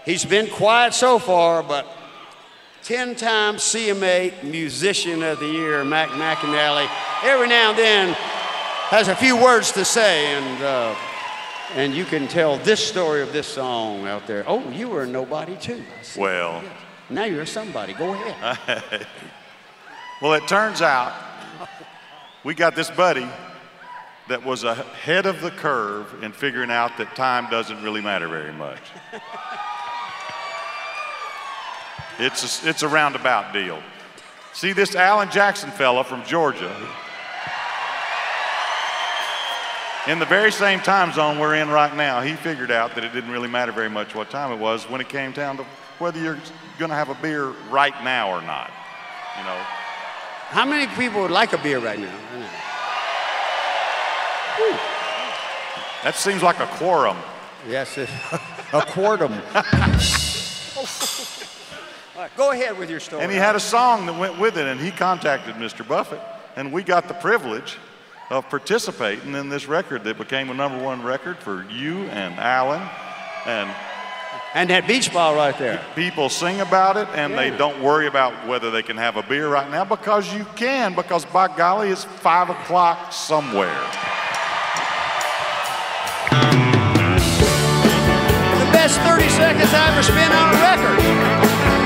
He's been quiet so far, but 10-time CMA Musician of the Year, Mac McAnally, every now and then has a few words to say, and you can tell this story of this song out there. Oh, you were a nobody too. Well. Yes. Now you're somebody. Go ahead. Well, it turns out we got this buddy that was ahead of the curve in figuring out that time doesn't really matter very much. It's a roundabout deal. See this Alan Jackson fella from Georgia, in the very same time zone we're in right now, he figured out that it didn't really matter very much what time it was when it came down to whether you're gonna have a beer right now or not, you know. How many people would like a beer right now? That seems like a quorum. Yes, a quorum. All right, go ahead with your story. And he had a song that went with it, and he contacted Mr. Buffett, and we got the privilege of participating in this record that became a #1 record for you and Alan. And that beach ball right there. People sing about it, and they don't worry about whether they can have a beer right now, because you can, because by golly, it's 5 o'clock somewhere. The best 30 seconds I ever spent on a record.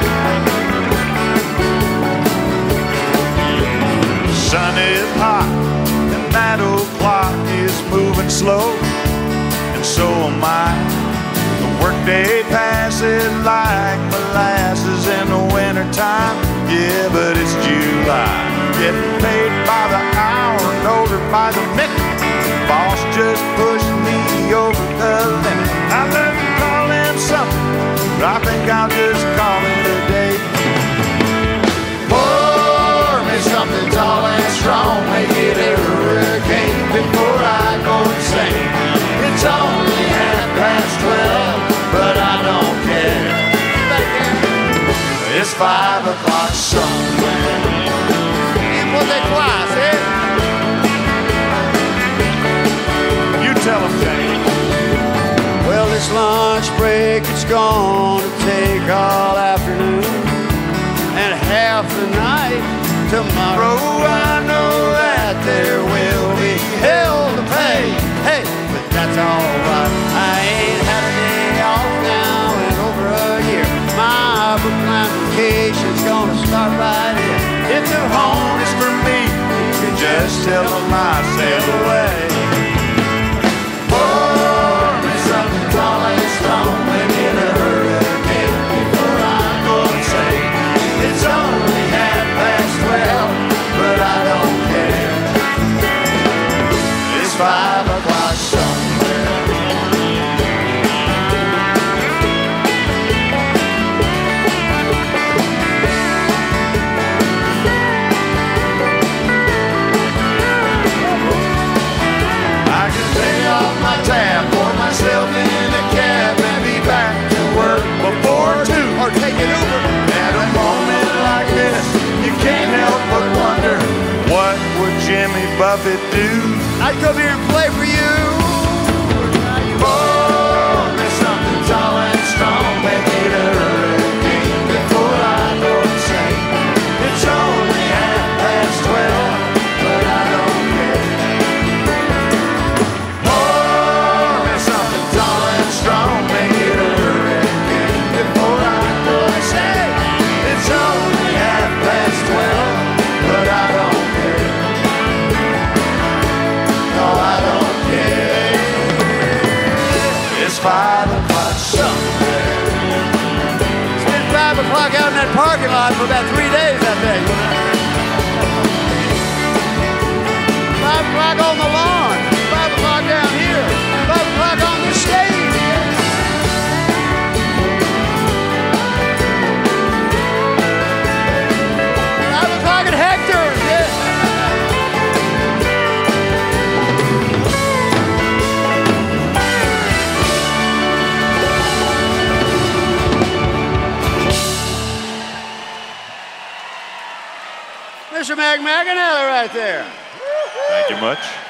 Sun is hot, and that old clock is moving slow, and so am I. The workday passes like molasses in the wintertime. Yeah, but it's July. Getting paid by the hour and ordered by the minute. Boss just pushed me over the limit. I love to call him something, but I think I'll just call it a day. Pour me something tall and strong, make it a hurricane before I go insane. It's only 12:30, but I don't care. It's 5 o'clock somewhere. Tiempo de class, eh? You tell him, James. Well, this lunch break, it's gonna take all afternoon and half the night. Tomorrow I know that there will be hell to pay. Hey, but that's all right. I ain't had a day off now in over a year. My Brookline vacation's gonna start right here. If the home is for me, you can just tell them I sailed away. Pour me something tall and strong, make it a hurricane before I go insane. It's only 12:30, but I don't care. It's 5 o'clock somewhere. I can pay off my tab, pour myself in a cab, and be back to work before 2. Or take it over. At a moment like this, you can't help but wonder, what would Jimmy Buffett do? I'd come here and play for you. Pour me something tall and strong, make it a hurricane before I go insane. It's only 12:30, but I don't care. Pour me something tall and strong, make it a hurricane before I go insane. It's only 12:30, but I don't care. No, I don't care. It's 5 o'clock somewhere. It's been 5 o'clock out in that parking lot for about 3 days, I think. 5 o'clock on the lawn. 5 o'clock down here. 5 o'clock on the stage. 5 o'clock at Hector's. Yeah. Mr. Mac McAnally right there. Thank you much.